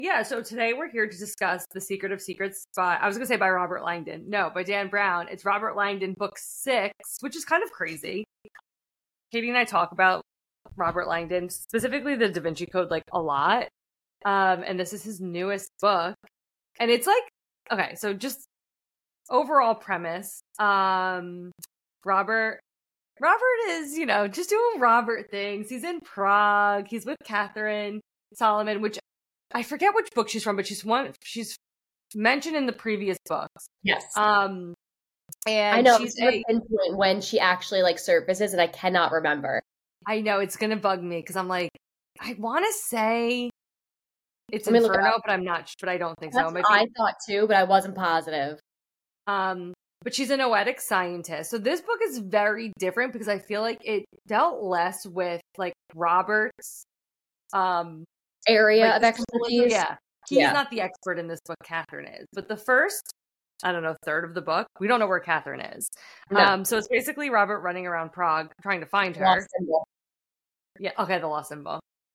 Yeah, so today we're here to discuss The Secret of Secrets I was going to say by Robert Langdon. No, by Dan Brown. It's Robert Langdon, book 6, which is kind of crazy. Katie and I talk about Robert Langdon, specifically the Da Vinci Code, like a lot. And this is his newest book. And it's like, okay, so just overall premise. Robert is, just doing Robert things. He's in Prague. He's with Catherine Solomon, which I forget which book she's from, but she's mentioned in the previous books. Yes. And I know she's pinpoint when she actually like surfaces, and I cannot remember. I know it's gonna bug me because I'm like, I want to say it's Inferno, but I'm not. But I don't think so. I thought too, but I wasn't positive. But she's a noetic scientist. So this book is very different because I feel like it dealt less with like Robert's area of expertise. Yeah. He's not the expert in this book, Catherine is. But the first, I don't know, third of the book, we don't know where Catherine is. No. So it's basically Robert running around Prague trying to find her. Lost symbol. Yeah, okay, the lost symbol.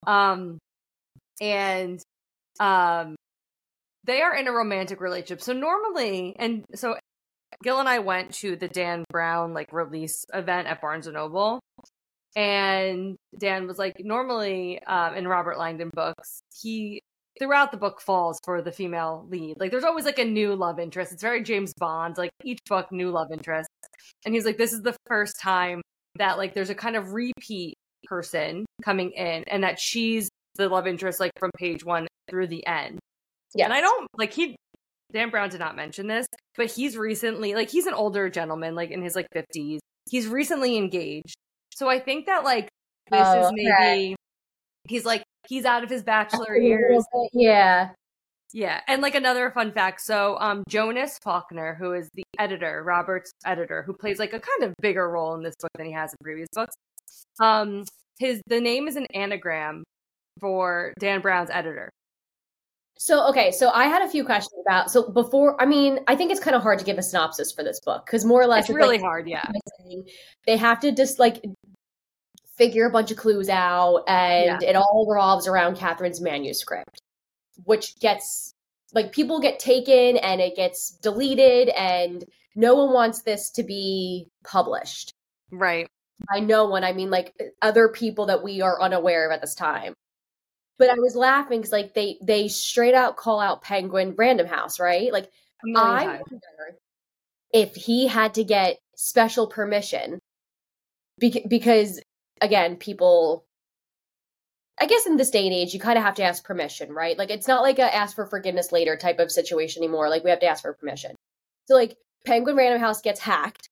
They are in a romantic relationship. So normally, Gil and I went to the Dan Brown like release event at Barnes & Noble. And Dan was like, normally in Robert Langdon books, he throughout the book falls for the female lead. Like there's always like a new love interest. It's very James Bond, like each book, new love interest. And he's like, this is the first time that like there's a kind of repeat person coming in and that she's the love interest like from page 1 through the end. Yeah. And I don't like Dan Brown did not mention this, but he's recently like he's an older gentleman, like in his like 50s. He's recently engaged. So I think that like this is maybe he's out of his bachelor years. Yeah. Yeah. And like another fun fact. So Jonas Faulkner, who is the editor, Robert's editor, who plays like a kind of bigger role in this book than he has in previous books. The name is an anagram for Dan Brown's editor. So I had a few questions about, I think it's kind of hard to give a synopsis for this book, because more or less it's really hard, yeah. They have to just like figure a bunch of clues out, and it all revolves around Catherine's manuscript, which gets, like, people get taken and it gets deleted, and no one wants this to be published. Right. By no one, I mean like other people that we are unaware of at this time. But I was laughing because, like, they straight out call out Penguin Random House, right? Like, I wonder if he had to get special permission because, again, people, I guess in this day and age, you kind of have to ask permission, right? Like, it's not like a ask for forgiveness later type of situation anymore. Like, we have to ask for permission. So, like, Penguin Random House gets hacked.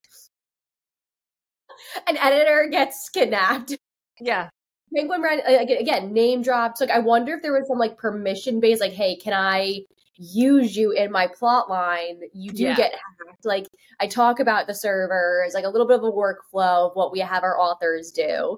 An editor gets kidnapped. Yeah. Penguin again, name drops. Like, I wonder if there was some like permission based, like, hey, can I use you in my plot line? You do get hacked. Like, I talk about the servers, like a little bit of a workflow of what we have our authors do.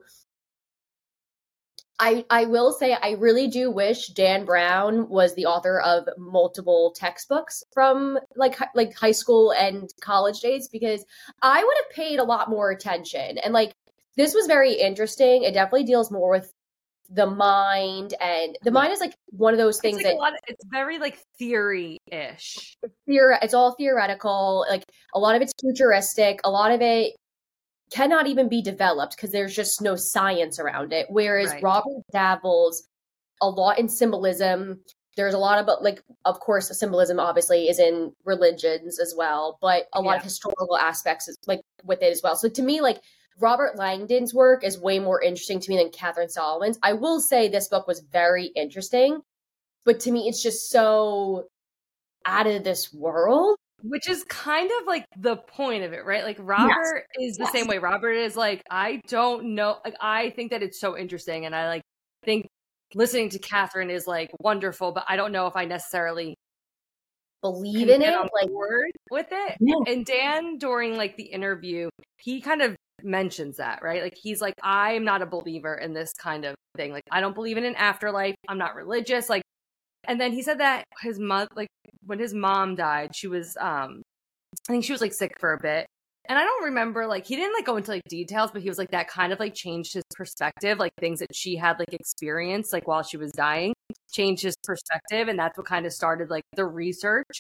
I will say I really do wish Dan Brown was the author of multiple textbooks from like high school and college days, because I would have paid a lot more attention. And like, this was very interesting. It definitely deals more with the mind, and the mind is like one of those things it's very like theory-ish. It's all theoretical. Like, a lot of it's futuristic. A lot of it cannot even be developed because there's just no science around it. Whereas Robert dabbles a lot in symbolism. There's a lot about, like, of course, the symbolism obviously is in religions as well, but a lot of historical aspects is like with it as well. So to me, like, Robert Langdon's work is way more interesting to me than Catherine Solomon's. I will say this book was very interesting, but to me, it's just so out of this world. Which is kind of like the point of it, right? Like, Robert is the same way. Robert is like, I don't know. Like, I think that it's so interesting, and I like think listening to Catherine is like wonderful, but I don't know if I necessarily believe in it, like word with it. Yeah. And Dan, during like the interview, he kind of mentions that, right? Like, he's like, I'm not a believer in this kind of thing. Like, I don't believe in an afterlife. I'm not religious. Like, and then he said that his mother, like, when his mom died, she was, I think she was like sick for a bit. and I don't remember, like, he didn't like go into like details, but he was like, that kind of like changed his perspective, like things that she had like experienced like while she was dying changed his perspective, and that's what kind of started like the research.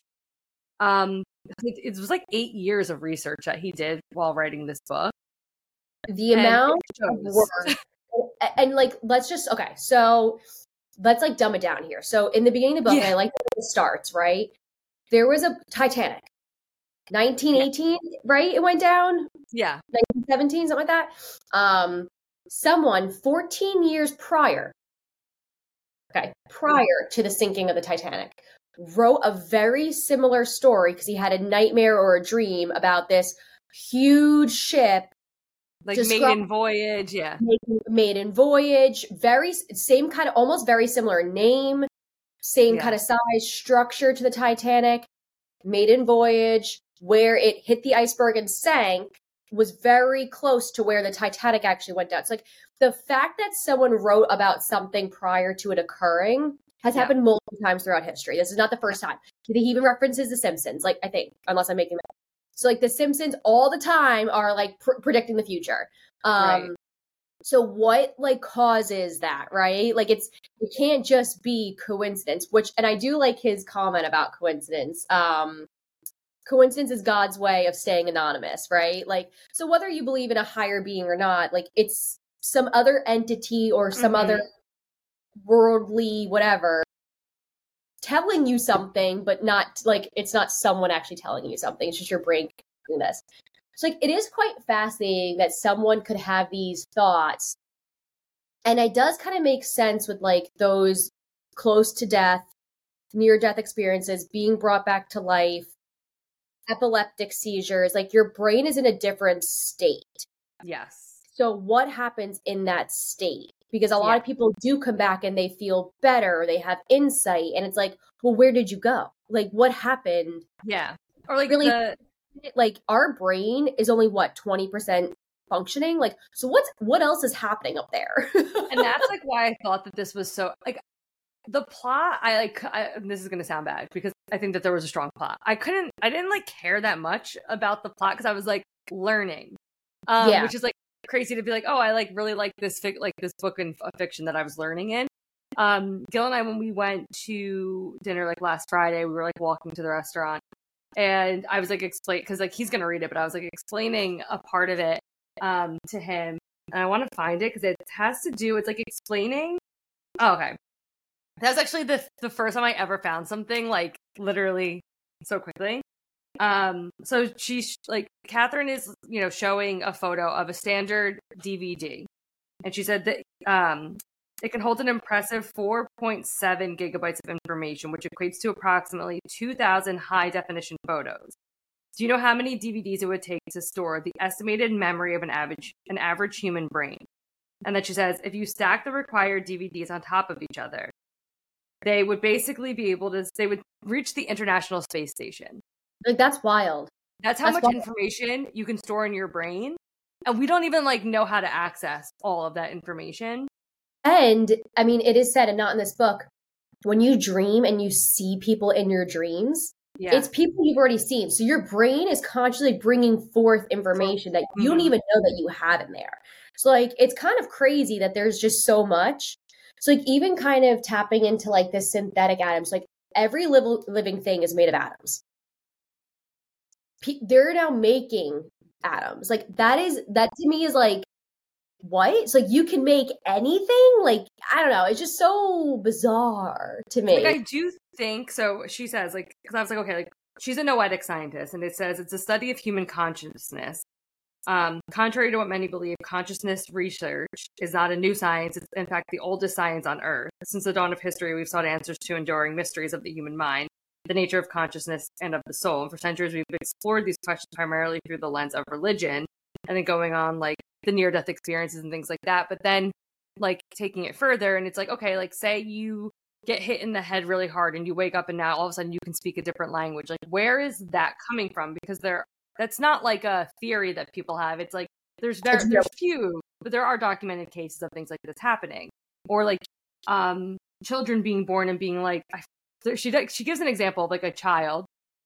It was like 8 years of research that he did while writing this book. The amount of work, and like, let's just, okay, so let's like dumb it down here. So in the beginning of the book, I like that it starts, right? There was a Titanic, 1918, right? It went down. 1917, something like that. Someone 14 years prior to the sinking of the Titanic, wrote a very similar story because he had a nightmare or a dream about this huge ship. Like maiden voyage, Maiden voyage, very same kind of, almost very similar name, same kind of size, structure to the Titanic. Maiden voyage, where it hit the iceberg and sank, was very close to where the Titanic actually went down. It's like the fact that someone wrote about something prior to it occurring has happened multiple times throughout history. This is not the first time. He even references The Simpsons, like, I think, unless I'm making that. So like The Simpsons all the time are like predicting the future. So what like causes that, right? Like it can't just be coincidence, and I do like his comment about coincidence. Coincidence is God's way of staying anonymous, right? Like, so whether you believe in a higher being or not, like it's some other entity or some other worldly whatever telling you something, but not like, it's not someone actually telling you something. It's just your brain doing this. So like, it is quite fascinating that someone could have these thoughts. And it does kind of make sense with like those close to death, near death experiences, being brought back to life, epileptic seizures, like your brain is in a different state. Yes. So what happens in that state? Because a lot of people do come back and they feel better, or they have insight, and it's like, well, where did you go? Like, what happened? Yeah. Or like really, like our brain is only what, 20% functioning? Like, so what else is happening up there? And that's like why I thought that this was so like the plot. This is going to sound bad because I think that there was a strong plot. I didn't like care that much about the plot because I was like learning, which is like crazy to be like, oh, I like really like this this book and fiction that I was learning in. Gil and I, when we went to dinner like last Friday, we were like walking to the restaurant, and I was like because like he's gonna read it, but I was like explaining a part of it to him, and I want to find it because it has to do. It's like explaining. Oh, okay. That was actually the first time I ever found something like literally so quickly. So she's like, Catherine is, showing a photo of a standard DVD, and she said that it can hold an impressive 4.7 gigabytes of information, which equates to approximately 2,000 high definition photos. Do you know how many DVDs it would take to store the estimated memory of an average human brain? And then she says, if you stack the required DVDs on top of each other, they would basically they would reach the International Space Station. Like, that's wild. That's how much information you can store in your brain. And we don't even like know how to access all of that information. And I mean, it is said, and not in this book, when you dream and you see people in your dreams, it's people you've already seen. So your brain is consciously bringing forth information that you don't even know that you have in there. So like, it's kind of crazy that there's just so much. So like, even kind of tapping into like this synthetic atoms, like every living thing is made of atoms. They're now making atoms. Like that to me is like, what? It's like you can make anything? Like, I don't know. It's just so bizarre to me. Like, I do think, so she says, like, because I was like, okay, like, she's a noetic scientist, and it says it's a study of human consciousness. Contrary to what many believe, consciousness research is not a new science. It's, in fact, the oldest science on Earth. Since the dawn of history, we've sought answers to enduring mysteries of the human mind, the nature of consciousness, and of the soul. And for centuries, we've explored these questions primarily through the lens of religion, and then going on, like, the near-death experiences and things like that. But then, like, taking it further, and it's like, okay, like, say you get hit in the head really hard and you wake up and now all of a sudden you can speak a different language. Like, where is that coming from? Because that's not like a theory that people have. It's like, there's few, but there are documented cases of things like this happening. Or like, children being born and being like, she gives an example of like a child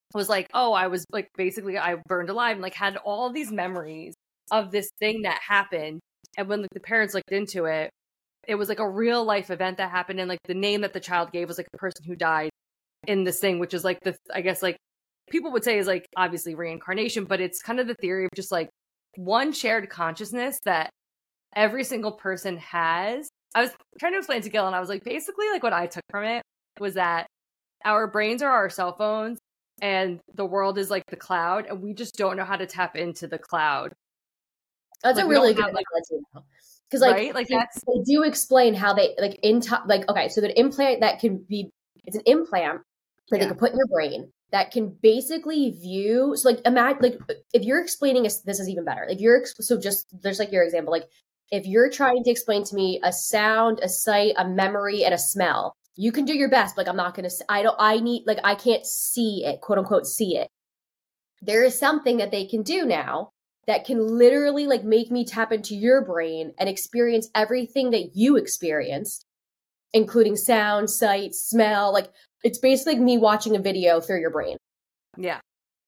was like, oh, I was like, basically I burned alive, and like had all these memories of this thing that happened. And when like, the parents looked into it, it was like a real life event that happened. And like the name that the child gave was like the person who died in this thing, which is like I guess like people would say is like obviously reincarnation, but it's kind of the theory of just like one shared consciousness that every single person has. I was trying to explain to Gil, and I was like, basically like what I took from it was that our brains are our cell phones and the world is like the cloud, and we just don't know how to tap into the cloud. That's like, a really good analogy. Because like, right? Like they do explain how they like okay, so the implant that can be, it's an implant that they can put in your brain that can basically view. So like imagine like if you're explaining this is even better. If you're so just there's like your example, like if you're trying to explain to me a sound, a sight, a memory, and a smell, you can do your best. But like I'm not gonna. I can't see it, quote unquote, see it. There is something that they can do now that can literally like make me tap into your brain and experience everything that you experienced, including sound, sight, smell. Like it's basically like me watching a video through your brain. Yeah.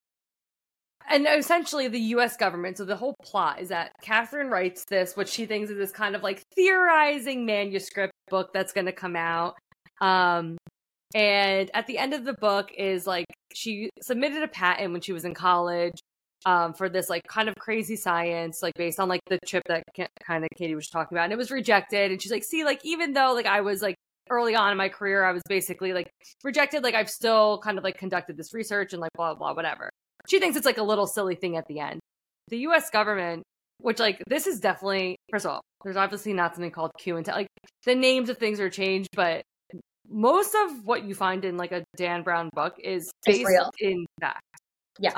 And essentially the US government, so the whole plot is that Catherine writes this, what she thinks is this kind of like theorizing manuscript book that's going to come out. And at the end of the book is like, she submitted a patent when she was in college for this like kind of crazy science, like based on like the chip that kind of Katie was talking about. And it was rejected. And she's like, see, like, even though like I was like early on in my career, I was basically like rejected, like I've still kind of like conducted this research and like blah, blah, whatever. She thinks it's like a little silly thing at the end. The US government, which like this is definitely, first of all, there's obviously not something called Q and like the names of things are changed, but most of what you find in like a Dan Brown book is based in fact. Yes.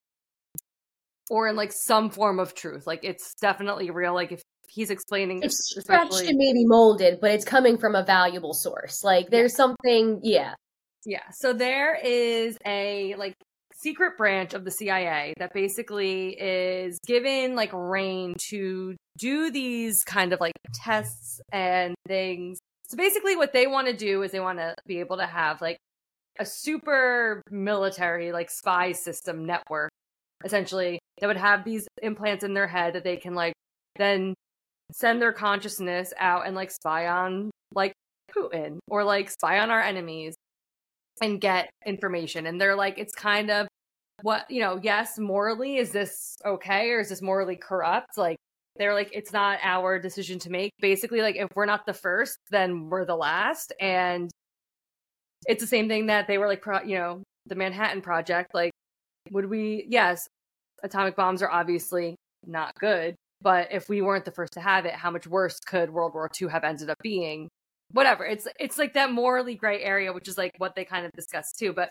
Or in like some form of truth. Like it's definitely real. Like if he's explaining, it's stretched and maybe molded, but it's coming from a valuable source. Like there's something, yeah. So there is a like secret branch of the CIA that basically is given like reign to do these kind of like tests and things. So basically what they want to do is they want to be able to have like a super military like spy system network, essentially, that would have these implants in their head that they can like then send their consciousness out and like spy on like Putin or like spy on our enemies and get information. And they're like, it's kind of what, you know, yes, morally, is this okay? Or is this morally corrupt? Like, they're like, it's not our decision to make. Basically, like, if we're not the first, then we're the last. And it's the same thing that they were like, the Manhattan Project. Like, yes, atomic bombs are obviously not good. But if we weren't the first to have it, how much worse could World War II have ended up being? Whatever. It's like that morally gray area, which is like what they kind of discuss too. But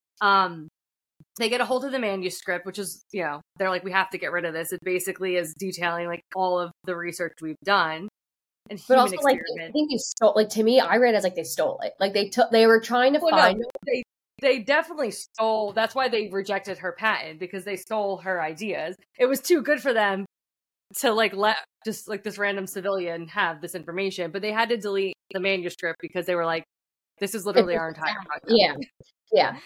they get a hold of the manuscript, which is, they're like, we have to get rid of this. It basically is detailing like all of the research we've done. And but also, like, I think they stole. Like, to me, I read it as like they stole it. Like they were trying to find. No, they definitely stole. That's why they rejected her patent, because they stole her ideas. It was too good for them to like let just like this random civilian have this information, but they had to delete the manuscript because they were like, this is literally our entire project. Yeah.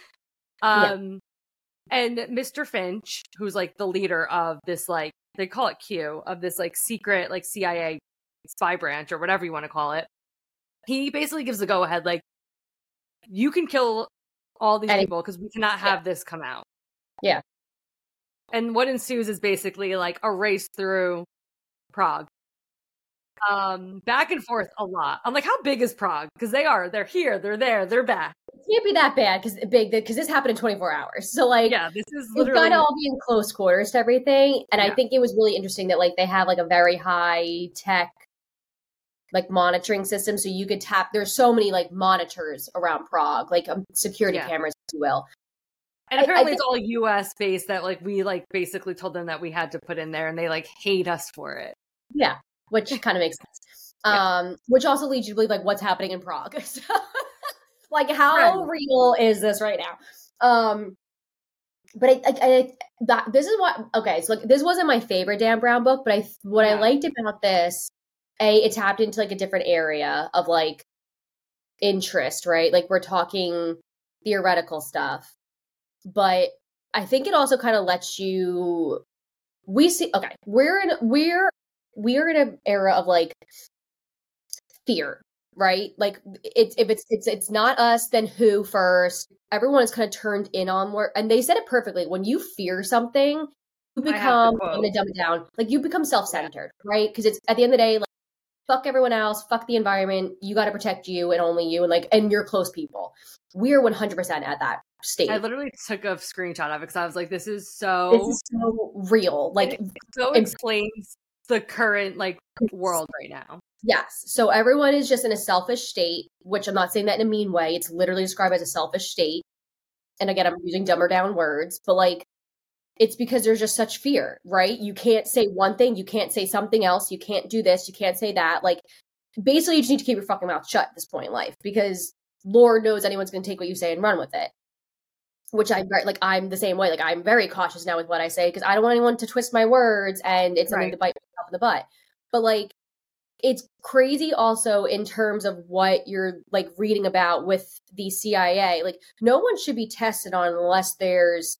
And Mr. Finch, who's like the leader of this, like, they call it Q, of this like secret like CIA spy branch or whatever you want to call it, he basically gives the go ahead, like, you can kill all these people because we cannot have this come out. Yeah. And what ensues is basically like a race through Prague. Back and forth a lot. I'm like, how big is Prague? Because they're here, they're there, they're back. It can't be that bad because this happened in 24 hours. So like, yeah, this is literally, it's got to all be in close quarters to everything. And I think it was really interesting that like they have like a very high tech like monitoring system, so you could tap. There's so many like monitors around Prague, like security cameras, if you will. And apparently it's all US based, that like we like basically told them that we had to put in there, and they like hate us for it. Yeah, which kind of makes sense. Which also leads you to believe like what's happening in Prague. So, like, how real is this right now? But this is what, okay, so like this wasn't my favorite Dan Brown book, but I liked about this, it tapped into like a different area of like interest, right? Like we're talking theoretical stuff. but I think it also kind of lets you, we're in an era of like fear, right? Like it's not us, then who first? Everyone is kind of turned in on more, and they said it perfectly. When you fear something, you become, I'm gonna dumb it down, like you become self-centered, right? Because it's at the end of the day, like fuck everyone else, fuck the environment. You got to protect you and only you, and your close people. We are 100% at that state. I literally took a screenshot of it because I was like, this is so real. Like, it so explains the current like world right now. Yes. So everyone is just in a selfish state, which I'm not saying that in a mean way. It's literally described as a selfish state. And again, I'm using dumber down words, but like, it's because there's just such fear, right? You can't say one thing. You can't say something else. You can't do this. You can't say that. Like, basically, you just need to keep your fucking mouth shut at this point in life, because Lord knows anyone's going to take what you say and run with it. Which I'm the same way. Like, I'm very cautious now with what I say because I don't want anyone to twist my words and it's something to bite myself in the butt. But like, it's crazy also in terms of what you're like reading about with the CIA. Like, no one should be tested on unless there's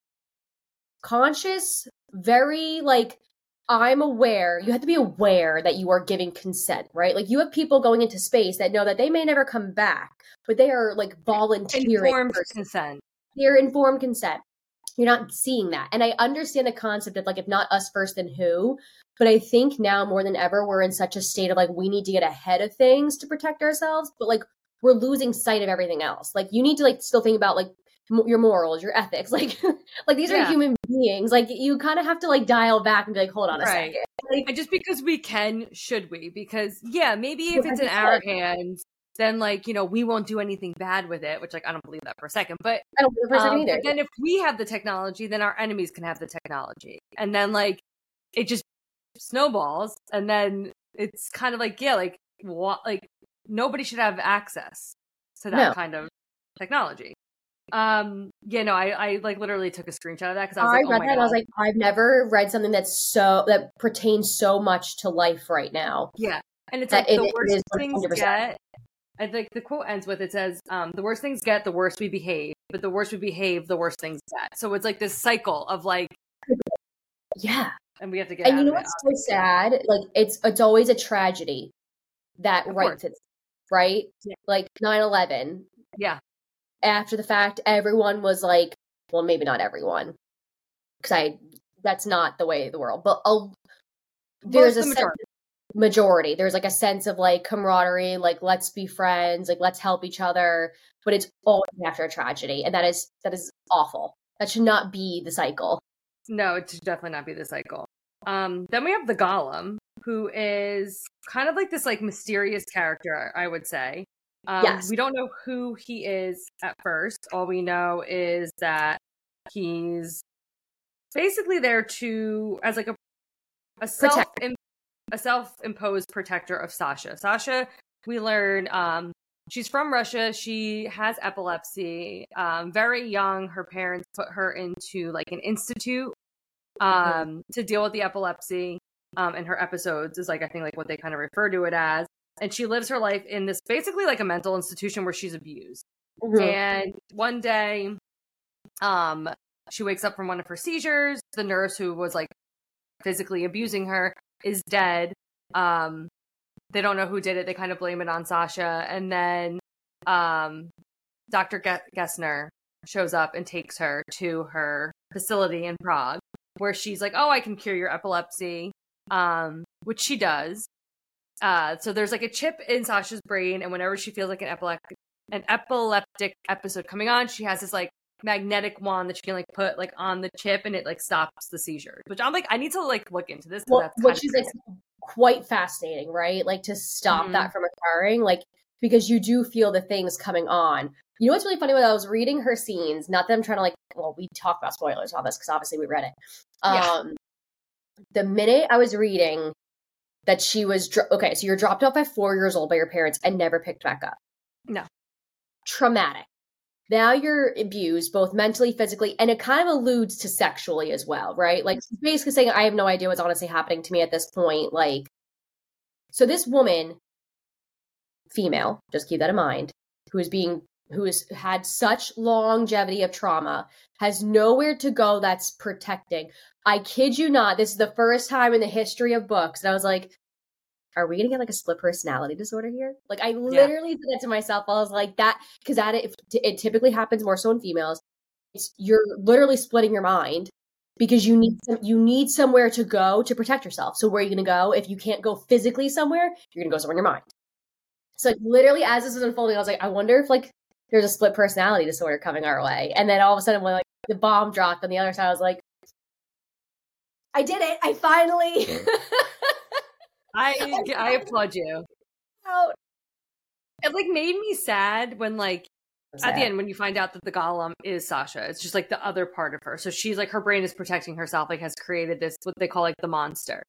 conscious, very like, I'm aware. You have to be aware that you are giving consent, right? Like, you have people going into space that know that they may never come back, but they are like volunteering. Informed consent. They're informed consent. You're not seeing that. And I understand the concept of like, if not us first, then who? But I think now more than ever, we're in such a state of like, we need to get ahead of things to protect ourselves. But like, we're losing sight of everything else. Like, you need to like still think about like your morals, your ethics. Like, like these are human beings. Like, you kind of have to like dial back and be like, hold on a second. Like, and just because we can, should we? Because maybe if it's in our hands, then like, we won't do anything bad with it, which like, I don't believe that for a second, but I don't believe for a second either. But then if we have the technology, then our enemies can have the technology. And then like, it just snowballs. And then it's kind of like, like what, like nobody should have access to that kind of technology. I like literally took a screenshot of that because I was like, read that and I was like, I've never read something that pertains so much to life right now. Yeah. And it's like the worst things get. I think the quote ends with, it says, the worse things get, the worse we behave. But the worse we behave, the worse things get. So it's like this cycle of like, and we have to get. And you know what's so sad? Like, it's always a tragedy that writes it, right? Yeah. Like 9/11. Yeah. After the fact, everyone was like, well, maybe not everyone, because that's not the way of the world, but there's a majority. There's like a sense of like camaraderie, like let's be friends, like let's help each other. But it's always after a tragedy, and that is awful. That should not be the cycle. No, it should definitely not be the cycle. Then we have the Golem, who is kind of like this like mysterious character, I would say. Yes. We don't know who he is at first. All we know is that he's basically there as like a self-imposed protector of Sasha. Sasha, we learn, she's from Russia. She has epilepsy. Very young, her parents put her into like an institute to deal with the epilepsy. And her episodes is like, I think like what they kind of refer to it as. And she lives her life in this basically like a mental institution where she's abused. Mm-hmm. And one day, she wakes up from one of her seizures. The nurse who was like physically abusing her is dead. They don't know who did it. They kind of blame it on Sasha. And then Dr. Gessner shows up and takes her to her facility in Prague, where she's like, oh, I can cure your epilepsy, which she does. So there's like a chip in Sasha's brain, and whenever she feels like an epileptic episode coming on, she has this like magnetic wand that she can like put like on the chip, and it like stops the seizures. Which I'm like, I need to like look into this. Which is like quite fascinating, right? Like to stop that from occurring, like because you do feel the things coming on. You know what's really funny? When I was reading her scenes, not that I'm trying to like, well, we talk about spoilers on this because obviously we read it. The minute I was reading that she was okay, so you're dropped off at 4 years old by your parents and never picked back up. No. Traumatic. Now you're abused, both mentally, physically, and it kind of alludes to sexually as well, right? Like, she's basically saying, I have no idea what's honestly happening to me at this point. Like, so this woman, female, just keep that in mind, who is being who has had such longevity of trauma, has nowhere to go that's protecting. I kid you not, this is the first time in the history of books. And I was like, are we going to get like a split personality disorder here? Like I literally said that to myself. I was like that, because it typically happens more so in females. You're literally splitting your mind because you need somewhere to go to protect yourself. So where are you going to go? If you can't go physically somewhere, you're going to go somewhere in your mind. So literally as this was unfolding, I was like, I wonder if like there's a split personality disorder coming our way. And then all of a sudden when like the bomb dropped on the other side, I was like, I did it. I finally. I applaud you. It like made me sad when like at the end when you find out that the golem is Sasha. It's just like the other part of her. So she's like, her brain is protecting herself, like has created this what they call like the monster.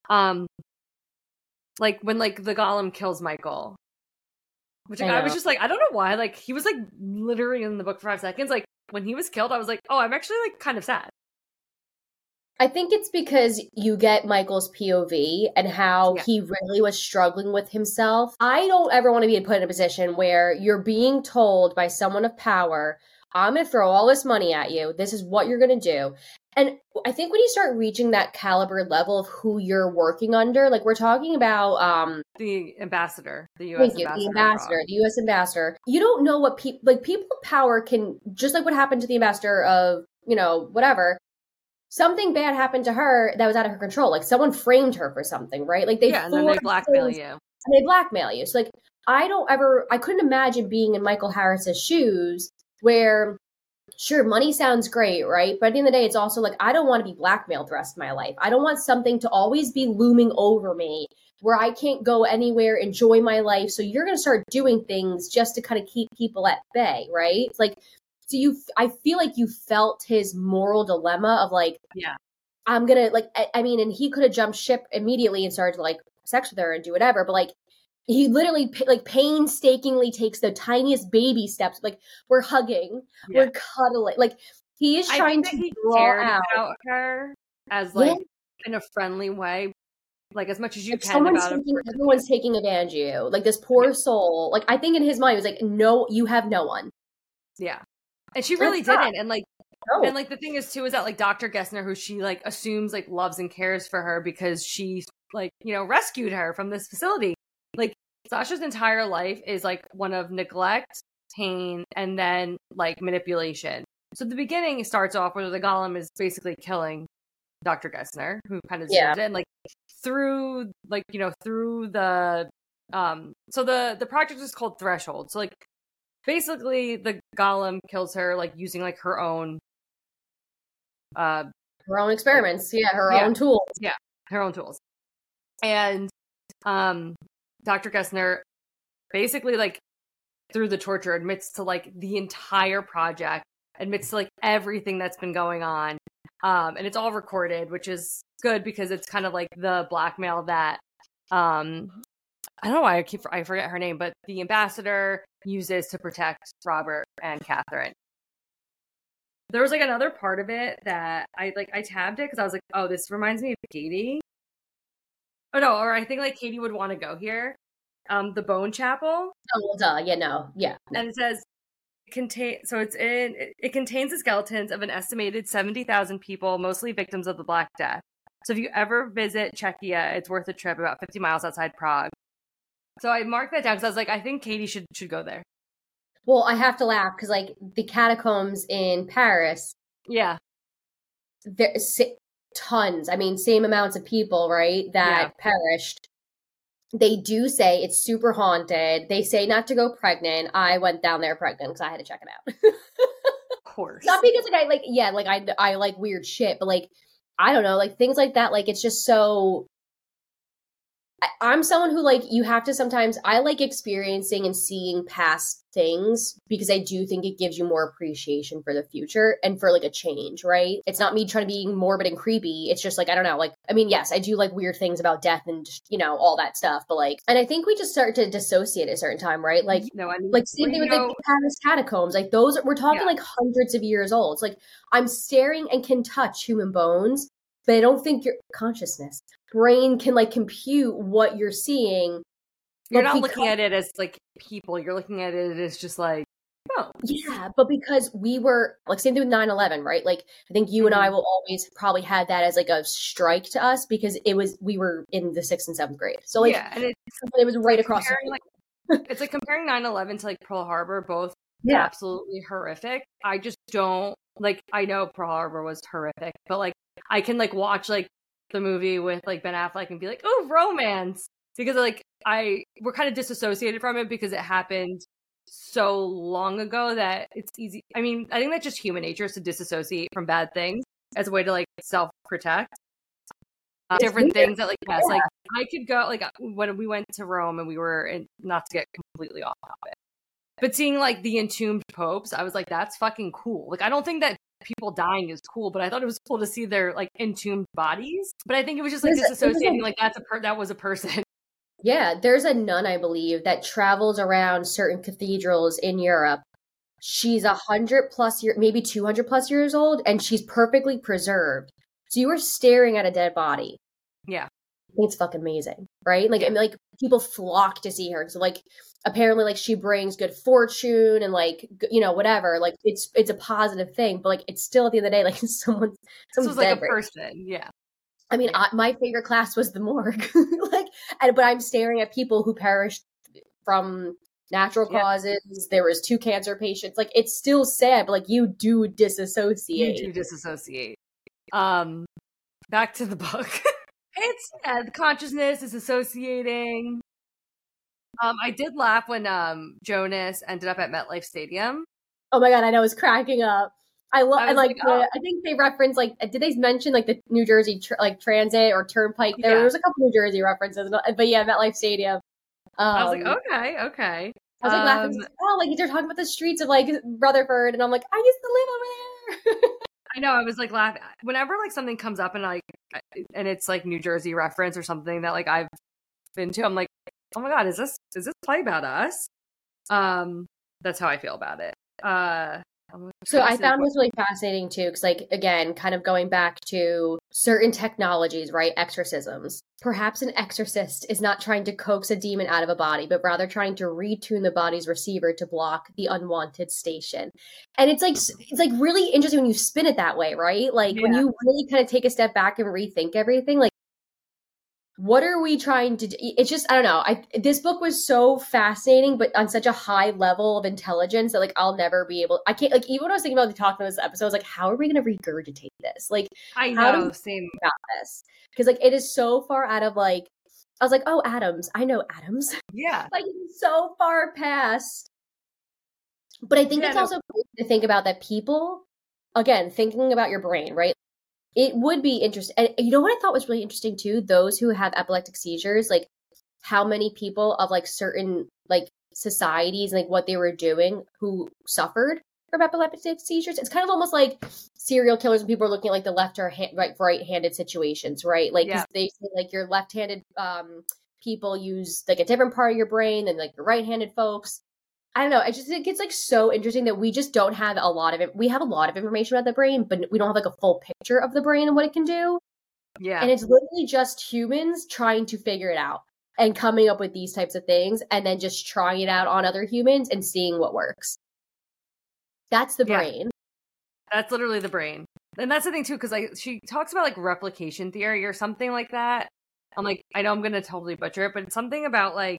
Like when like the golem kills Michael, which like, I was just like, I don't know why. Like he was like literally in the book for 5 seconds. Like when he was killed, I was like, oh, I'm actually like kind of sad. I think it's because you get Michael's POV and how he really was struggling with himself. I don't ever want to be put in a position where you're being told by someone of power, I'm going to throw all this money at you. This is what you're going to do. And I think when you start reaching that caliber level of who you're working under, like we're talking about the ambassador, the U.S. ambassador, the U.S. ambassador. You don't know what people of power can, just like what happened to the ambassador of, you know, whatever. Something bad happened to her that was out of her control. Like someone framed her for something, right? Like and then they blackmail you. And they blackmail you. So like I couldn't imagine being in Michael Harris's shoes where, sure, money sounds great, right? But at the end of the day, it's also like, I don't want to be blackmailed the rest of my life. I don't want something to always be looming over me where I can't go anywhere, enjoy my life. So you're going to start doing things just to kind of keep people at bay, right? It's like, so I feel like you felt his moral dilemma of like, I'm going to like, I mean, and he could have jumped ship immediately and started to like sex with her and do whatever. But like, he literally like painstakingly takes the tiniest baby steps. Like we're hugging, we're cuddling. Like he is trying to draw out about her as like in a friendly way. Like as much as you can about everyone's taking advantage of you. Like this poor soul. Like I think in his mind he was like, no, you have no one. Yeah. And she really didn't. And like, and like the thing is too, is that like Dr. Gessner, who she like assumes like loves and cares for her because she like, you know, rescued her from this facility. Like Sasha's entire life is like one of neglect, pain, and then like manipulation. So the beginning starts off where the golem is basically killing Dr. Gessner, who kind of deserves it. And like through like, you know, through the so the project is called Threshold. So like basically, the golem kills her, like, using, like, her own experiments. Her own tools. Yeah, her own tools. And Dr. Gessner basically, like, through the torture, admits to, like, the entire project, admits to, like, everything that's been going on. And it's all recorded, which is good because it's kind of, like, the blackmail that, I don't know why I forget her name, but the ambassador uses to protect Robert and Catherine. There was like another part of it that I tabbed it because I was like, oh, this reminds me of Katie. Oh no, or I think like Katie would want to go here. The Bone Chapel. Oh well, duh. Yeah, no. And it says it contains the skeletons of an estimated 70,000 people, mostly victims of the Black Death. So if you ever visit Czechia, it's worth a trip, about 50 miles outside Prague. So I marked that down because I was like, I think Katie should go there. Well, I have to laugh because like the catacombs in Paris. Yeah. There's tons. I mean, same amounts of people, right, that perished. They do say it's super haunted. They say not to go pregnant. I went down there pregnant because I had to check it out. Of course. Not because I like weird shit, but like, I don't know, like things like that. Like, it's just so... I'm someone who, like, you have to sometimes, I like experiencing and seeing past things because I do think it gives you more appreciation for the future and for, like, a change, right? It's not me trying to be morbid and creepy. It's just, like, I don't know, like, I mean, yes, I do like weird things about death and, just, you know, all that stuff, but, like, and I think we just start to dissociate at a certain time, right? Like, no, I mean, like, same thing with the Paris catacombs. Like, those, we're talking, like, hundreds of years old. It's like, I'm staring and can touch human bones, but I don't think your consciousness, brain can like compute what you're seeing. You're not looking at it as like people. You're looking at it as just like Oh. Yeah, but because we were like same thing with 9/11, right? Like I think you and I will always probably had that as like a strike to us because we were in the 6th and 7th grade. So like and it was right across the it's like comparing 9/11 to like Pearl Harbor, both yeah. absolutely horrific. I just don't like, I know Pearl Harbor was horrific, but like I can like watch like the movie with like Ben Affleck and be like, oh, romance, because like we're kind of disassociated from it because it happened so long ago that it's easy. I mean, I think that's just human nature is to disassociate from bad things as a way to like self-protect. Different things that like, yes, like I could go like when we went to Rome and we were in, not to get completely off topic, but seeing like the entombed popes, I was like, that's fucking cool. Like, I don't think that people dying is cool, but I thought it was cool to see their like entombed bodies. But I think it was just like disassociating, like that was a person. Yeah, there's a nun, I believe, that travels around certain cathedrals in Europe. She's 100+ years, maybe 200+ years old, and she's perfectly preserved. So you were staring at a dead body. Yeah. It's fucking amazing, right? Like, I mean, like people flock to see her. So like, apparently, like she brings good fortune and like, you know, whatever. Like, it's a positive thing, but like, it's still at the end of the day, like someone's was like a person. Yeah. I mean, my favorite class was the morgue. Like, but I'm staring at people who perished from natural causes. There was 2 cancer patients. Like, it's still sad, but like, you do disassociate. You do disassociate. Back to the book. It's the consciousness is associating. I did laugh when Jonas ended up at MetLife Stadium. Oh my god, I know, I was cracking up. I think they referenced like, did they mention like the New Jersey like transit or turnpike? There was a couple New Jersey references, but yeah, MetLife Stadium. I was like, okay. I was like laughing. Oh, like they're talking about the streets of like Rutherford, and I'm like, I used to live over there. I know. I was like laughing whenever like something comes up and like, and it's like New Jersey reference or something that like I've been to. I'm like, oh my god, is this play about us? That's how I feel about it. So I found this really fascinating too, because like, again, kind of going back to certain technologies, right? Exorcisms. Perhaps an exorcist is not trying to coax a demon out of a body, but rather trying to retune the body's receiver to block the unwanted station. And it's like really interesting when you spin it that way, right? Like when you really kind of take a step back and rethink everything, like, what are we trying to do? It's just, I don't know. This book was so fascinating, but on such a high level of intelligence that like I'll never be able. I can't, like, even when I was thinking about talking about this episode, I was like, how are we going to regurgitate this? Like, I know, same about this, because like it is so far out of like. I was like, oh, atoms. I know atoms. Yeah, like it's so far past. But I think it's also great to think about that people, again, thinking about your brain, right? It would be interesting. And you know what I thought was really interesting too? Those who have epileptic seizures, like how many people of like certain like societies, like what they were doing who suffered from epileptic seizures. It's kind of almost like serial killers when people are looking at like the left or right-handed situations, right? Like, cause they say like your left-handed people use like a different part of your brain than like the right-handed folks. I don't know. I just think it's like so interesting that we just don't have a lot of it. We have a lot of information about the brain, but we don't have like a full picture of the brain and what it can do. Yeah. And it's literally just humans trying to figure it out and coming up with these types of things and then just trying it out on other humans and seeing what works. That's the brain. That's literally the brain. And that's the thing too, because like she talks about like replication theory or something like that. I'm like, I know I'm gonna totally butcher it, but it's something about like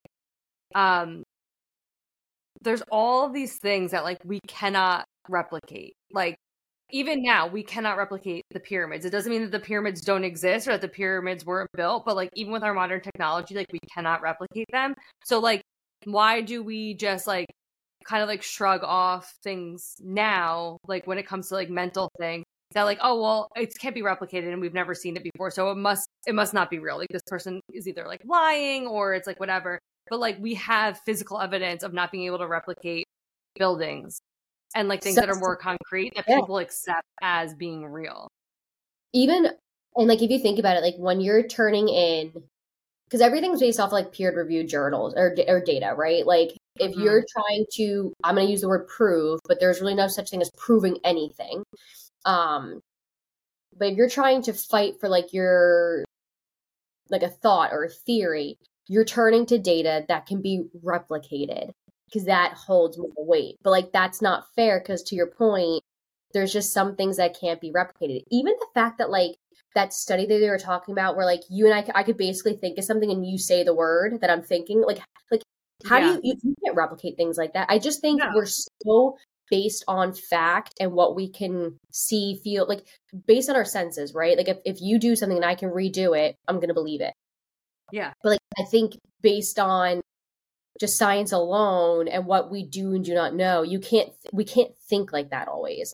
there's all of these things that like we cannot replicate. Like even now we cannot replicate the pyramids. It doesn't mean that the pyramids don't exist or that the pyramids weren't built, but like even with our modern technology, like we cannot replicate them. So like why do we just like kind of like shrug off things now, like when it comes to like mental things that like, oh well, it can't be replicated and we've never seen it before, so it must not be real. Like this person is either like lying or it's like whatever. But like we have physical evidence of not being able to replicate buildings and like things that are more concrete that people accept as being real. Even, and like if you think about it, like when you're turning in, because everything's based off like peer-reviewed journals or data, right? Like if you're trying to, I'm going to use the word prove, but there's really no such thing as proving anything. But if you're trying to fight for like your, like a thought or a theory, you're turning to data that can be replicated. because that holds more weight. But like, that's not fair, because to your point, there's just some things that can't be replicated. Even the fact that like that study that they were talking about, where like you and I could basically think of something and you say the word that I'm thinking, like how do you can't replicate things like that. I just think we're so based on fact and what we can see, feel, like based on our senses, right? Like if you do something and I can redo it, I'm going to believe it. Yeah. But like, I think based on just science alone and what we do and do not know, we can't think like that always.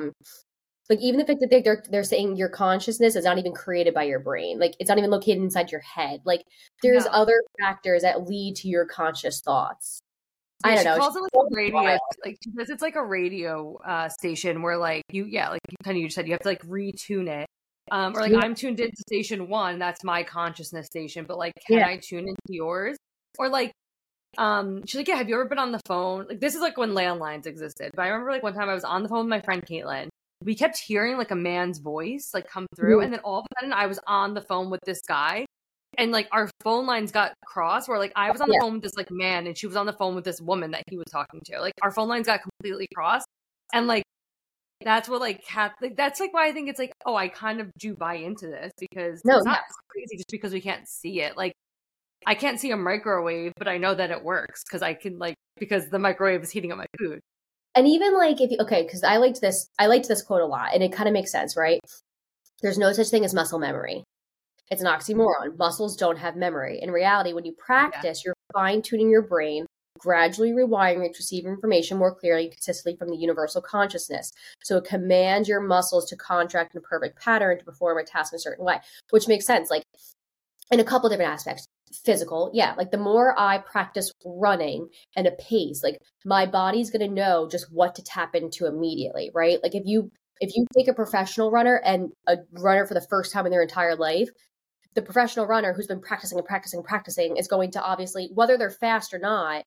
Like even the fact that they're saying your consciousness is not even created by your brain, like it's not even located inside your head. Like there's other factors that lead to your conscious thoughts. I don't know. She calls it like a radio, like she says it's like a radio station where like you kind of, you said you have to like retune it. Or like I'm tuned into station 1, that's my consciousness station, but like can I tune into yours? Or like she's like, yeah, have you ever been on the phone? Like this is like when landlines existed. But I remember like one time I was on the phone with my friend Caitlin. We kept hearing like a man's voice like come through, and then all of a sudden I was on the phone with this guy, and like our phone lines got crossed, where like I was on the phone with this like man and she was on the phone with this woman that he was talking to. Like our phone lines got completely crossed, and like that's what like that's like why I think it's like, oh, I kind of do buy into this, because it's not crazy just because we can't see it. Like I can't see a microwave, but I know that it works because I can because the microwave is heating up my food. And even like because I liked this quote a lot, and it kind of makes sense, right? There's no such thing as muscle memory. It's an oxymoron. Muscles don't have memory. In reality, when you practice, you're fine-tuning your brain, gradually rewiring it to receive information more clearly and consistently from the universal consciousness. So it commands your muscles to contract in a perfect pattern to perform a task in a certain way, which makes sense. Like in a couple different aspects. Physical, like the more I practice running and a pace, like my body's going to know just what to tap into immediately, right? Like if you take a professional runner and a runner for the first time in their entire life, the professional runner who's been practicing and practicing and practicing is going to obviously, whether they're fast or not,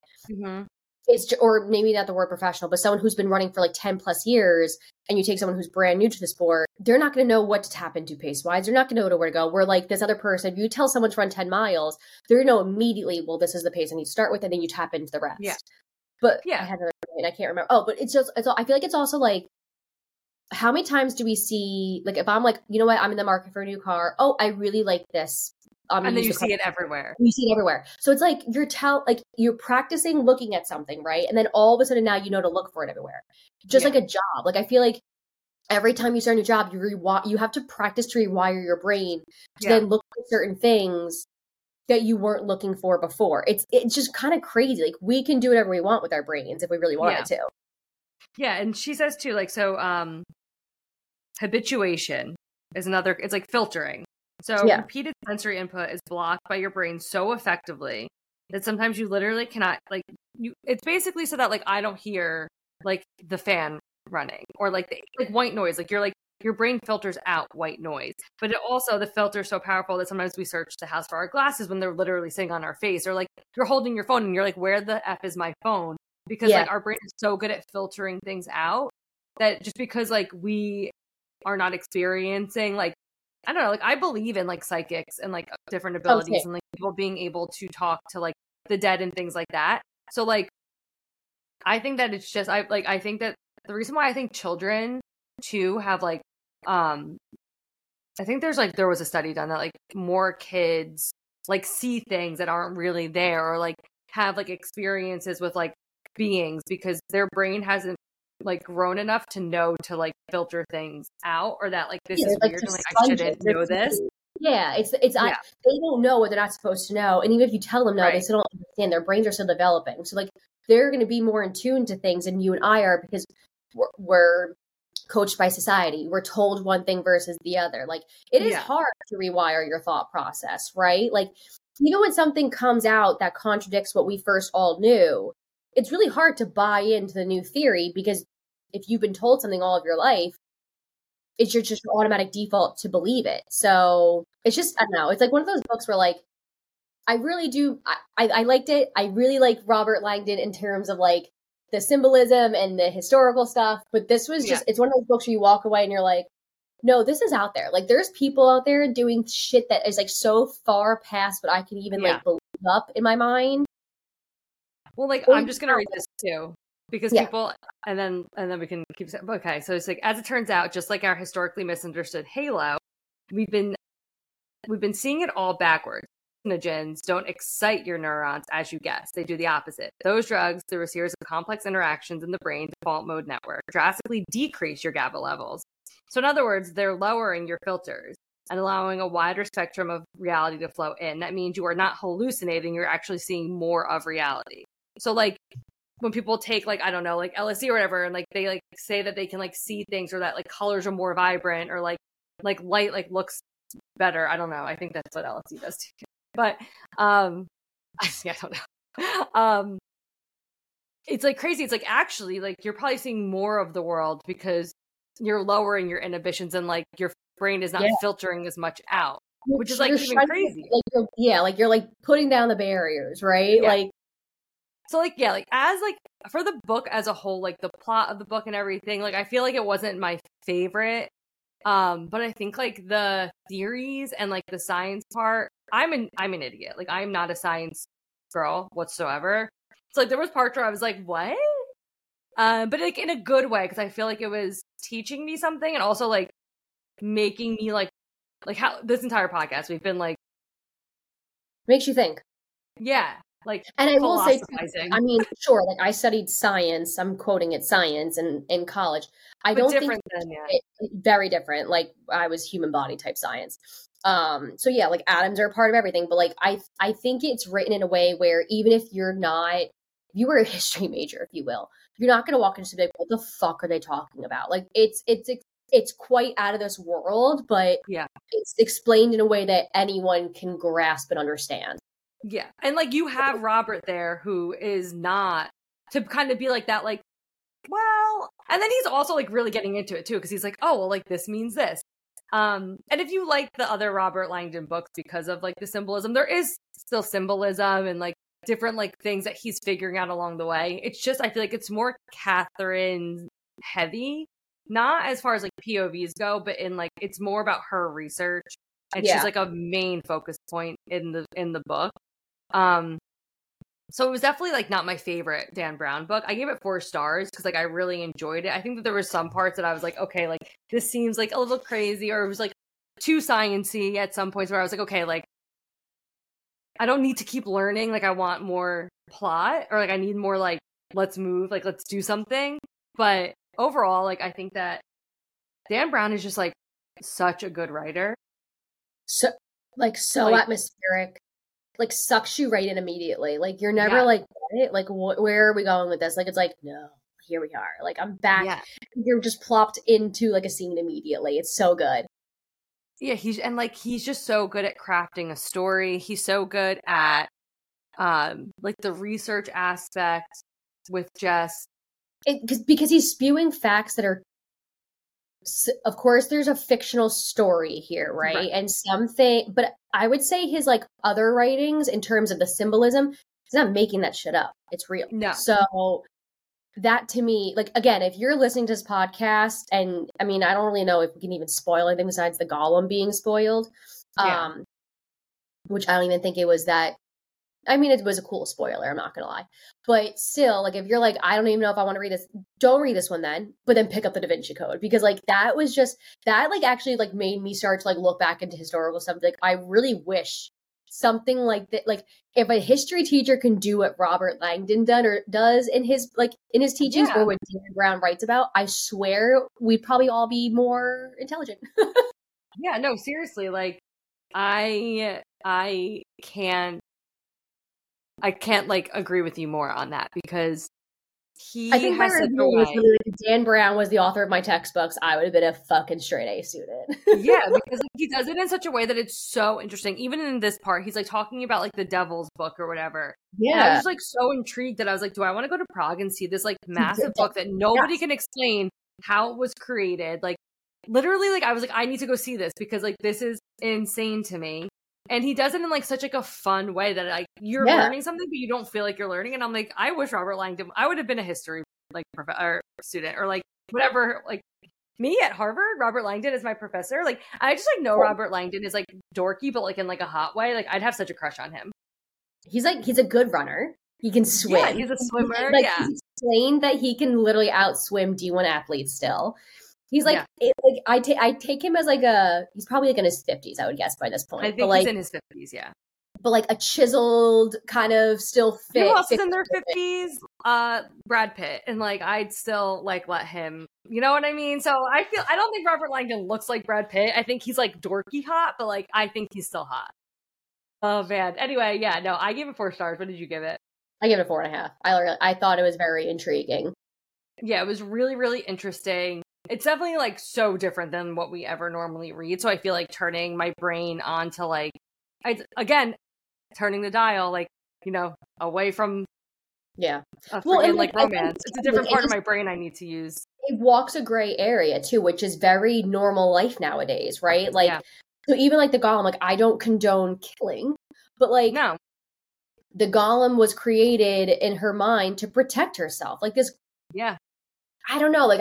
or maybe not the word professional, but someone who's been running for like 10 plus years, and you take someone who's brand new to the sport, they're not going to know what to tap into pace wise. They're not going to know where to go. Where like this other person, if you tell someone to run 10 miles, they're going to know immediately, well, this is the pace I need to start with, and then you tap into the rest. Yeah. But I had another point, I can't remember. Oh, but I feel like it's also like, how many times do we see, like if I'm like, you know what, I'm in the market for a new car. Oh, I really like this. And then you see it everywhere. You see it everywhere. So it's like you're practicing looking at something, right? And then all of a sudden now you know to look for it everywhere. Just like a job. Like I feel like every time you start a new job, you have to practice to rewire your brain to then look for certain things that you weren't looking for before. It's just kind of crazy. Like we can do whatever we want with our brains if we really wanted to. Yeah, and she says too, like, so habituation is another, it's like filtering. So repeated sensory input is blocked by your brain so effectively that sometimes you literally cannot, like, it's basically so that, like, I don't hear, like, the fan running or, like, white noise. Like, your brain filters out white noise. But it also, the filter is so powerful that sometimes we search the house for our glasses when they're literally sitting on our face. Or, like, you're holding your phone and you're like, where the F is my phone? Because, like, our brain is so good at filtering things out that just because, like, we are not experiencing, like, I don't know, like I believe in like psychics and like different abilities and like people being able to talk to like the dead and things like that. So like I think that it's just I think that the reason why I think children too have like I think there was a study done that like more kids like see things that aren't really there, or like have like experiences with like beings because their brain hasn't like grown enough to know to like filter things out, or that like this is weird and like I shouldn't know this. They don't know what they're not supposed to know, and even if you tell them no, they still don't understand. Their brains are still developing, so like they're going to be more in tune to things than you and I are, because we're coached by society. We're told one thing versus the other. Like it is hard to rewire your thought process, right? Like even when something comes out that contradicts what we first all knew, it's really hard to buy into the new theory, because if you've been told something all of your life, it's just your automatic default to believe it. So it's just, I don't know. It's like one of those books where like, I really do, I liked it. I really like Robert Langdon in terms of like the symbolism and the historical stuff. But this was just, it's one of those books where you walk away and you're like, no, this is out there. Like there's people out there doing shit that is like so far past what I can even like believe up in my mind. Well, like, I'm just gonna read this too because people, and then we can keep. Okay, so it's like, as it turns out, just like our historically misunderstood Halo, we've been seeing it all backwards. Hallucinogens don't excite your neurons as you guess. They do the opposite. Those drugs, through a series of complex interactions in the brain default mode network, drastically decrease your GABA levels. So in other words, they're lowering your filters and allowing a wider spectrum of reality to flow in. That means you are not hallucinating. You're actually seeing more of reality. So like when people take like, I don't know, like LSD or whatever, and like they like say that they can like see things, or that like colors are more vibrant, or like light like looks better. I don't know. I think that's what LSD does too. But I don't know. It's like crazy. It's like actually like you're probably seeing more of the world because you're lowering your inhibitions and like your brain is not filtering as much out, which is like even crazy. Like you're like putting down the barriers, right? Yeah. Like, so like, yeah, like as like for the book as a whole, like the plot of the book and everything, like I feel like it wasn't my favorite. But I think like the theories and like the science part, I'm an idiot. Like I'm not a science girl whatsoever. So like there was parts where I was like, what? But like in a good way, because I feel like it was teaching me something and also like making me like how this entire podcast we've been like makes you think. Yeah. Like, and I will say, I mean, sure, like I studied science. I'm quoting it, science, in college. I don't think very different. Like I was human body type science. So yeah, like atoms are a part of everything. But like I think it's written in a way where even if you were a history major, if you will, you're not going to walk into like, what the fuck are they talking about? Like it's quite out of this world, but it's explained in a way that anyone can grasp and understand. Yeah. And like you have Robert there who is not to kind of be like that, like, well, and then he's also like really getting into it too, because he's like, oh, well, like this means this. And if you like the other Robert Langdon books because of like the symbolism, there is still symbolism and like different like things that he's figuring out along the way. It's just, I feel like it's more Catherine heavy, not as far as like POVs go, but in like, it's more about her research. And she's like a main focus point in the book. So it was definitely like not my favorite Dan Brown book. I gave it 4 stars because like I really enjoyed it. I think that there were some parts that I was like, okay, like this seems like a little crazy, or it was like too sciencey at some points where I was like, okay, like I don't need to keep learning. Like I want more plot, or like I need more like let's move, like let's do something. But overall, like I think that Dan Brown is just like such a good writer. So atmospheric. Like sucks you right in immediately. Like you're never like, what? Like where are we going with this? Like it's like, no, here we are. Like I'm back. Yeah. You're just plopped into like a scene immediately. It's so good. Yeah, he's just so good at crafting a story. He's so good at like the research aspect with Jess. Because he's spewing facts that are, of course there's a fictional story here, right? And something, but I would say his like other writings in terms of the symbolism, he's not making that shit up. It's real. No. So that to me, like, again, if you're listening to this podcast, and I mean, I don't really know if we can even spoil anything besides the Gollum being spoiled, which I don't even think it was that. I mean, it was a cool spoiler, I'm not gonna lie. But still, like, if you're like, I don't even know if I want to read this, don't read this one then, but then pick up the Da Vinci Code. Because, like, that was just, that, like, actually, like, made me start to, like, look back into historical stuff. Like, I really wish something like that, like, if a history teacher can do what Robert Langdon does in his, like, in his teachings, or what Dan Brown writes about, I swear we'd probably all be more intelligent. Yeah, no, seriously, like, I can't like agree with you more on that, because I think has such a way. If Dan Brown was the author of my textbooks, I would have been a fucking straight A student. Yeah, because like, he does it in such a way that it's so interesting. Even in this part, he's like talking about like the Devil's Book or whatever. Yeah, and I was just like so intrigued that I was like, do I want to go to Prague and see this like massive book that nobody can explain how it was created? Like literally, like I was like, I need to go see this because like this is insane to me. And he does it in like such like a fun way that like you're learning something, but you don't feel like you're learning. And I'm like, I wish Robert Langdon, I would have been a history like or student or like whatever. Like me at Harvard, Robert Langdon is my professor. Like I just like know Robert Langdon is like dorky, but like in like a hot way. Like I'd have such a crush on him. He's a good runner. He can swim. Yeah, he's a swimmer. Like, yeah. he's explained that he can literally outswim D1 athletes still. He's like, I take him as like he's probably like in his 50s, I would guess by this point. I think he's in his 50s, yeah. But like a chiseled, kind of still fit. Who else is in their 50s? Brad Pitt. And like, I'd still like let him, you know what I mean? So I don't think Robert Langdon looks like Brad Pitt. I think he's like dorky hot, but like, I think he's still hot. Oh man. Anyway, yeah, no, I gave it 4 stars. What did you give it? I gave it a 4.5. I thought it was very intriguing. Yeah, it was really, really interesting. It's definitely like so different than what we ever normally read. So I feel like turning my brain onto like, turning the dial, like, you know, away from like romance. It's a different part of my brain I need to use. It walks a gray area too, which is very normal life nowadays, right? Like, so even like the Golem, like I don't condone killing, but like no, the Golem was created in her mind to protect herself. Like this, I don't know,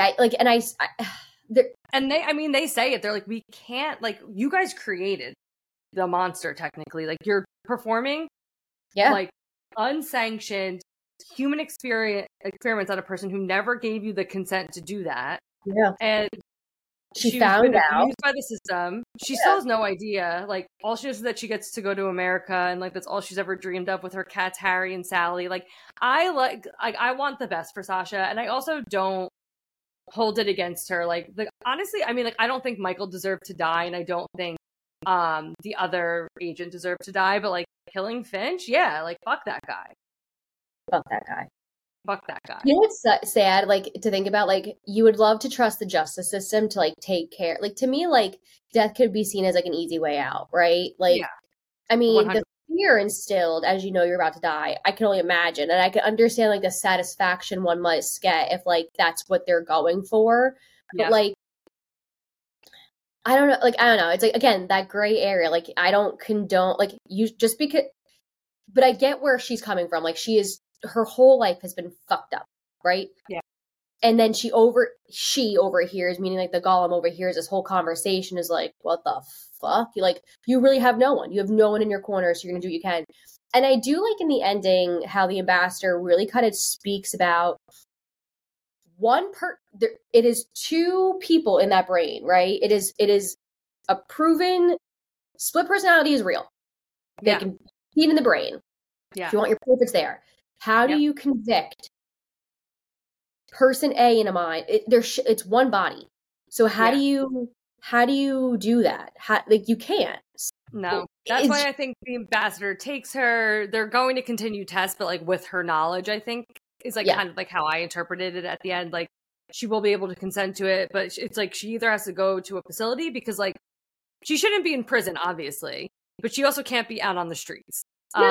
they say it. They're like, we can't, like, you guys created the monster technically. Like, you're performing, like, unsanctioned human experiments on a person who never gave you the consent to do that. Yeah, and she found out abused by the system. She still has no idea. Like, all she knows is that she gets to go to America, and like that's all she's ever dreamed of with her cats Harry and Sally. Like, I want the best for Sasha, and I also don't hold it against her. Like, honestly, I mean, like, I don't think Michael deserved to die, and I don't think the other agent deserved to die. But like, killing Finch, like, fuck that guy. Fuck that guy. Fuck that guy. You know what's sad, like, to think about? Like, you would love to trust the justice system to, like, take care. Like, to me, like, death could be seen as, like, an easy way out, right? Like, I mean, 100%. The fear instilled as you know you're about to die, I can only imagine. And I can understand, like, the satisfaction one must get if, like, that's what they're going for. But, like, I don't know. It's, like, again, that gray area. Like, I don't condone, like, you just because... But I get where she's coming from. Like, her whole life has been fucked up, right? Yeah. And then she overhears, meaning like the Golem overhears this whole conversation, is like, what the fuck? You really have no one. You have no one in your corner, so you're gonna do what you can. And I do like in the ending how the ambassador really kind of speaks about it is 2 people in that brain, right? It is a proven split personality is real. They can feed in the brain. Yeah. If you want your proof, it's there. How do you convict person A in a mind? It's one body. So how do you do that? You can't. No, that's why I think the ambassador takes her. They're going to continue tests, but like with her knowledge, I think is like kind of like how I interpreted it at the end. Like, she will be able to consent to it, but it's like she either has to go to a facility because like she shouldn't be in prison, obviously, but she also can't be out on the streets.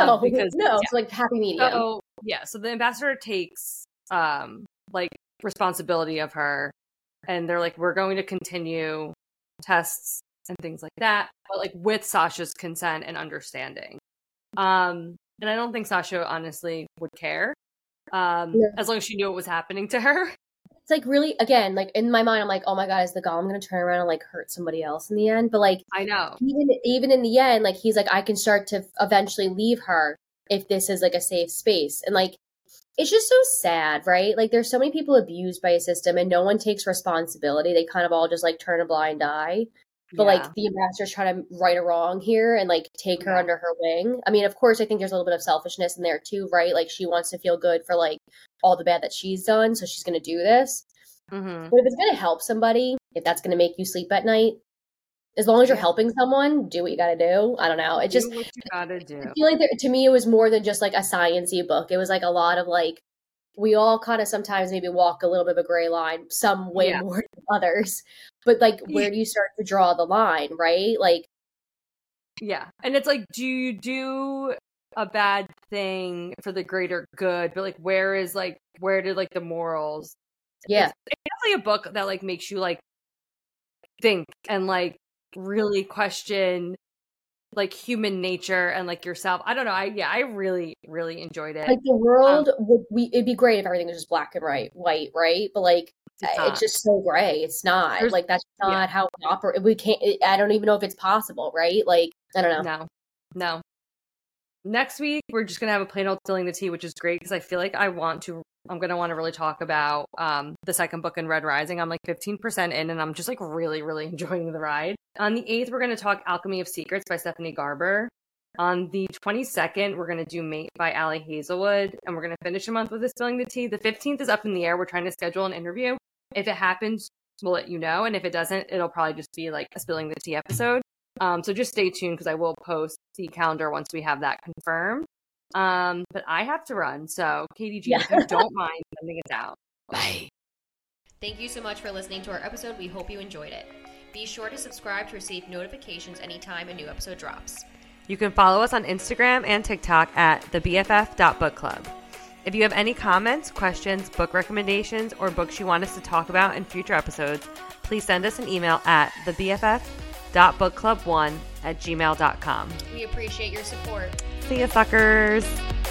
It's like happy medium. So the ambassador takes like responsibility of her, and they're like, we're going to continue tests and things like that, but like with Sasha's consent and understanding. And I don't think Sasha honestly would care, as long as she knew what was happening to her. It's like really, again, like in my mind, I'm like, oh my God, is the Golem going to turn around and like hurt somebody else in the end? But like, I know. Even in the end, like he's like, I can start to eventually leave her if this is like a safe space. And like, it's just so sad, right? Like there's so many people abused by a system and no one takes responsibility. They kind of all just like turn a blind eye. But like the ambassador's trying to right a wrong here and like take her under her wing. I mean, of course, I think there's a little bit of selfishness in there too, right? Like she wants to feel good for like all the bad that she's done, so she's going to do this. Mm-hmm. But if it's going to help somebody, if that's going to make you sleep at night, as long as you're helping someone, do what you got to do. I don't know. It just, do what you got to do. I feel like to me, it was more than just like a science-y book. It was like a lot of like, we all kind of sometimes maybe walk a little bit of a gray line, some way more than others. But like, where do you start to draw the line, right? Like, yeah. And it's like, do you do a bad thing for the greater good? But like, where did like the morals? Yeah. It's definitely a book that like makes you like think and like really question like human nature and like yourself. I don't know. I really, really enjoyed it. Like the world it'd be great if everything was just black and white, right? But like, it's just so gray. It's not. Like, that's not how we operate. We can't, I don't even know if it's possible, right? Like, I don't know. No. Next week, we're just going to have a plain old spilling the tea, which is great because I feel like I'm going to really talk about the second book in Red Rising. I'm like 15% in and I'm just like really, really enjoying the ride. On the 8th, we're going to talk Alchemy of Secrets by Stephanie Garber. On the 22nd, we're going to do Mate by Ali Hazelwood, and we're going to finish the month with a spilling the tea. The 15th is up in the air. We're trying to schedule an interview. If it happens, we'll let you know. And if it doesn't, it'll probably just be like a spilling the tea episode. So just stay tuned because I will post the calendar once we have that confirmed. But I have to run. So KDG, if you don't mind sending us out. Bye. Thank you so much for listening to our episode. We hope you enjoyed it. Be sure to subscribe to receive notifications anytime a new episode drops. You can follow us on Instagram and TikTok at thebff.bookclub. If you have any comments, questions, book recommendations, or books you want us to talk about in future episodes, please send us an email at thebff.bookclub1@gmail.com. We appreciate your support. See ya, suckers!